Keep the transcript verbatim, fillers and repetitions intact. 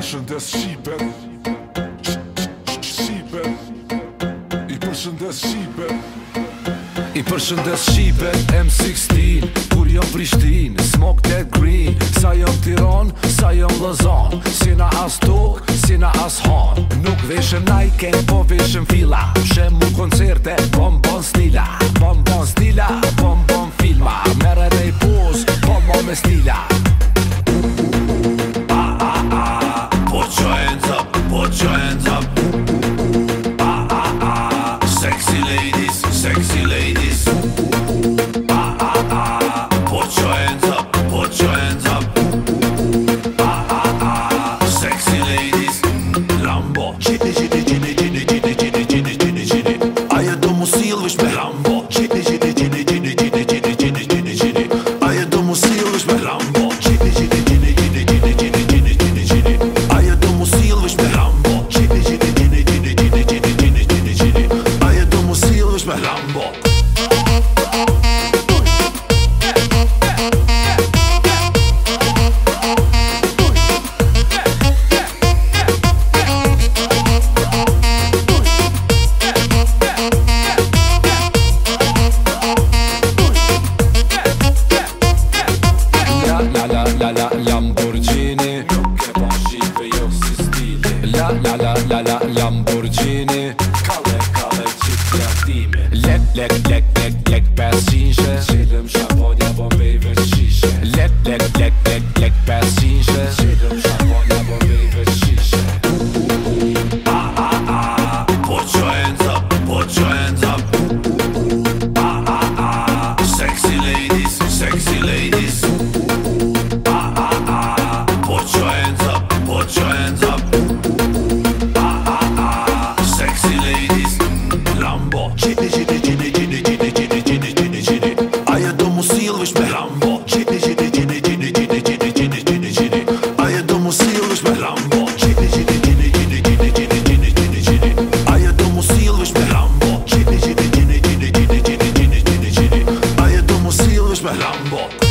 përshëndes Shqipet Shqipet I përshëndes Shqipet I përshëndes Shqipet M sheston Kur jom Prishtin Smoke that green Sa jom Tiran Sa jom Lozan Sina as tok Sina as han Nuk veshëm Nike Po veshëm fila Shem mu koncerte Bom bon stila Bom bon stila Bom bon filma Mere rej poz Bom bon me stila Put your hands up, put your hands up. Ah, ah, ah. Sexy ladies, sexy ladies. Ah, ah, ah. Put your hands up, put your hands up. Ah, ah, ah. Sexy ladies. Lambo. Gjini, gjini, gjini, gjini, gjini, gjini, gjini, gjini, gjini. Ajo do mu sillësh me Lambo. Gjini, gjini, gjini, gjini, gjini, gjini, gjini, gjini, gjini. Ajo do mu sillësh me Lambo. Gjini, gjini, gjini, gjini, gjini, gjini, gjini, gjini, gjini. Ajo do mu sillësh me Lambo. Gjini, gjini, gjini, gjini, gjini, gjini, gjini, gjini, gjini. Ajo do mu sillësh me Lambo. La la la la Lamborghini Nuk e ban Shqipe jo si stili La la la la la Lamborghini Kalle kalle qit kreatimi Lek lek lek lek lek pesqinshe Qilëm shaponja bombejve shishe Lek lek lek lek lek pesqinshe Qilëm shaponja bombejve shishe Ah, ah, ah. Put your hands up, put your hands up. Ah, ah, ah. Sexy ladies, sexy ladies. Ah, ah, ah. Put your hands up, put your hands up. Ah, ah, ah. Sexy ladies. Lambo. Gjini, gjini, gjini, gjini, gjini, gjini, gjini, gjini, gjini. Ajo do mu sillësh me Lambo. Gjini, gjini, gjini, gjini, gjini, gjini, gjini, gjini, gjini. Ajo do mu sillësh me Lambo. Gjini, gjini, gjini, gjini, gjini, gjini, gjini, gjini, gjini. Ajo do mu sillësh me Lambo. Gjini, gjini, gjini, gjini, gjini, gjini, gjini, gjini, gjini. Ajo do mu sillësh me Lambo.